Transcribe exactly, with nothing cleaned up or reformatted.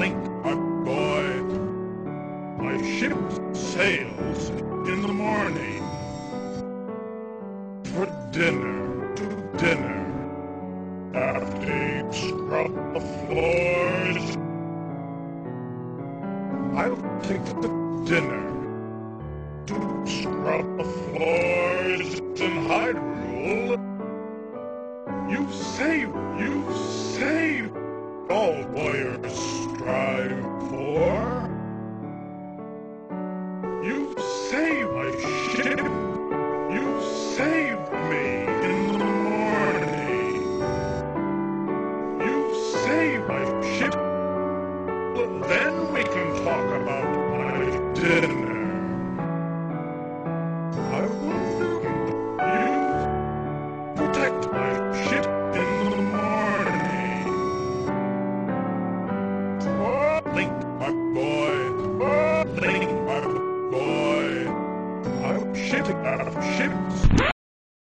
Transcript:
Link, my boy. My ship sails in the morning for dinner, to dinner. After scrub the floors, I'll take the dinner to scrub the floors in Hyrule. You save, you save all warriors strive for. You save my ship. You saved me in the morning. You saved my ship. Then we can talk about my dinner. I wonder you protect my ship in the morning. Oh, Link, my boy. Oh, Link, my boy. I'm shipping out of ship.